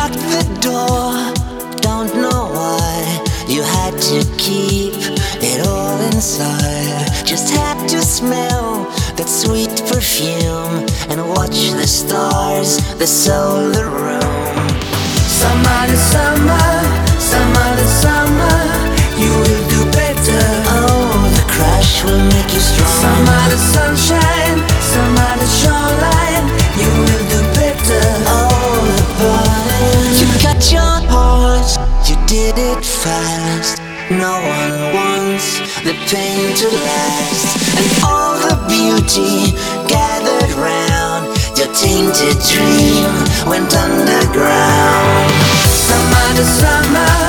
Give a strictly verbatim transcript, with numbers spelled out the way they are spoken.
locked the door, don't know why. You had to keep it all inside. Just had to smell that sweet perfume and watch the stars, the solar room. Summer to summer, summer to summer, you will do better. Oh, the crash will make you strong. Summer to sunshine, summer to shoreline, you will do better. Oh, the burn. You cut your horse, you did it fast. No one wants the pain to last. And all the beauty gathered round your tainted dream went underground. Summer to summer,